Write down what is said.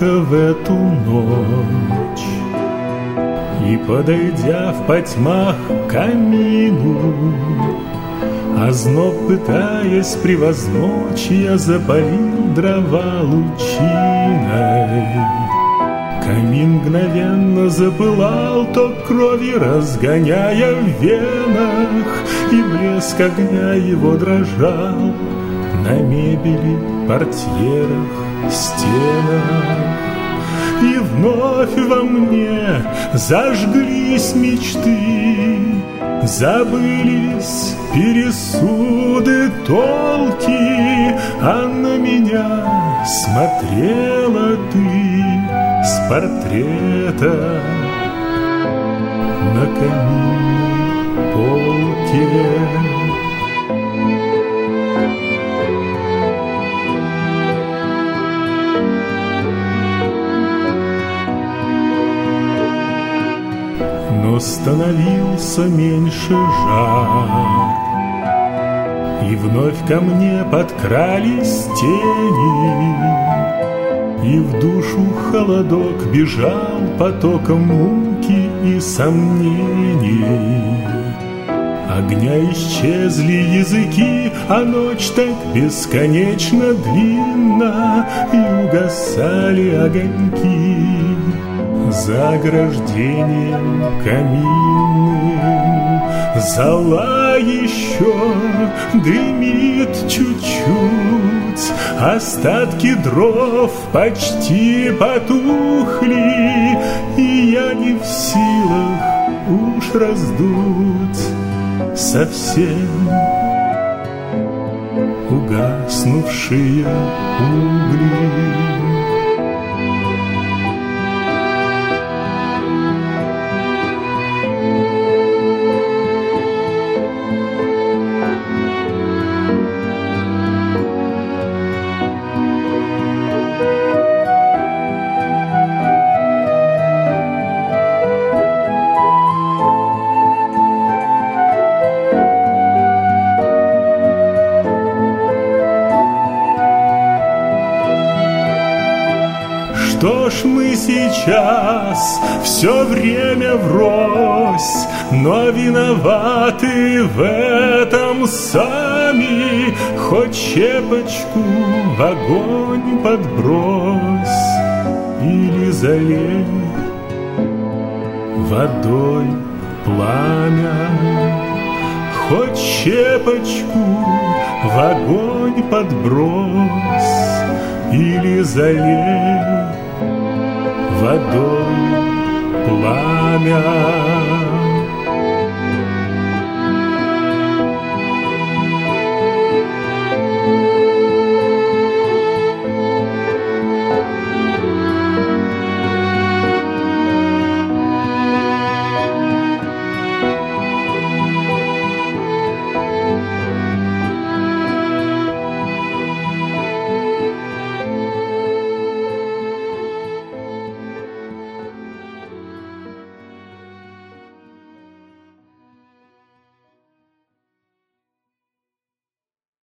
одиноко в эту ночь, и, подойдя в потьмах к камину, озноб пытаясь превозмочь, я запалил дрова лучиной. Камин мгновенно запылал, ток крови разгоняя в венах, и блеск огня его дрожал на мебели, портьерах, стенах. И вновь во мне зажглись мечты, забылись пересуды, толки, а на меня смотрела ты с портрета на каминной полке. Но становился меньше жар, и вновь ко мне подкрались тени, и в душу холодок бежал потоком муки и сомнений. Огня исчезли языки, а ночь так бесконечно длинна, и угасали огоньки за ограждением каминным. Зола еще дымит чуть-чуть, остатки дров почти потухли, и я не в силах уж раздуть совсем угаснувшие угли. Что ж мы сейчас все время врозь, но виноваты в этом сами. Хоть щепочку в огонь подбрось или залей водой пламя. Хоть щепочку в огонь подбрось или залей водой пламя.